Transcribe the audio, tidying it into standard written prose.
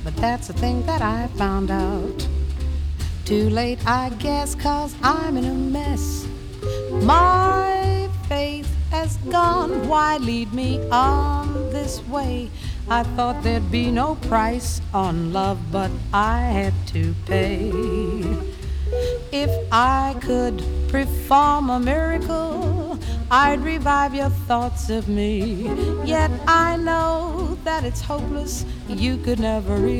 But that's the thing that I found out. Too late, I guess, 'cause I'm in a mess. My faith has gone. Why lead me on this way? I thought there'd be no price on love, but I had to pay. If I could perform a miracle, I'd revive your thoughts of me. Yet I know that it's hopeless. You could never realize